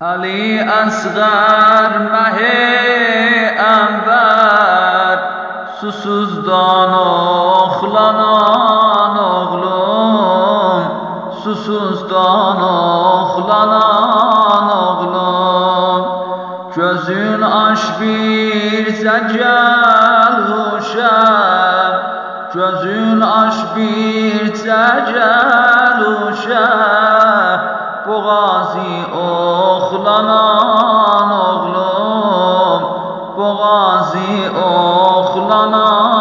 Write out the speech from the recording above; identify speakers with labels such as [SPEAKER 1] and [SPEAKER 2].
[SPEAKER 1] علی اصغر مه انور susuzdan oxlanan oğlum, susuzdan oxlanan oğlum. Gözün aç bircə gəl uşaq, gözün aç bircə gəl uşaq. Boğazı oxlanan oğlum, boğazı oxlanan